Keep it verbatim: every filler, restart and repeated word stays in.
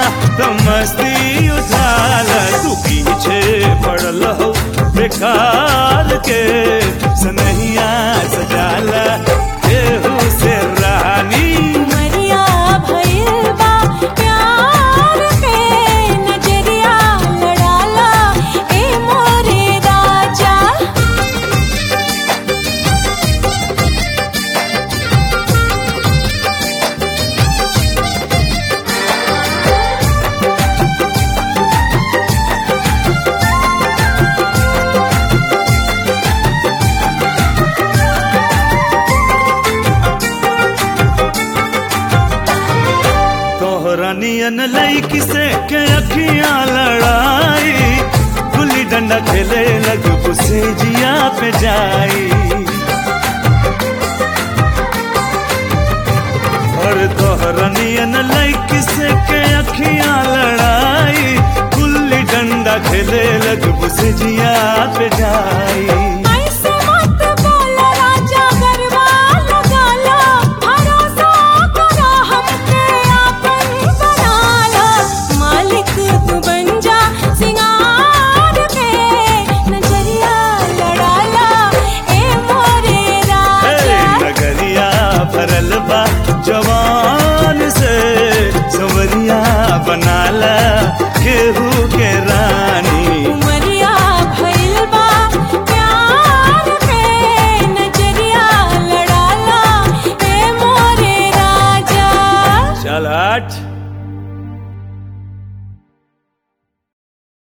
तो मस्ती उठाला। तू पीछे पड़ल हो बेकार के सनहिया सजाला केहू से रानी। उमरिया भइल बा प्यार के नजरिया लड़ाला ए मोरे राजा। नियन लईकी से के अखियां लड़ाई गुल्ली डंडा खेले लग से जिया पे जाई। और तोहरा नियन लईकी से के अखियां लड़ाई गुल्ली डंडा खेले लग से जिया पे जाई। जवान से सवरिया बनाला केहू के रानी। उमरिया भइल बा प्यार के नजरिया लड़ाला ए मोरे राजा। चल हट।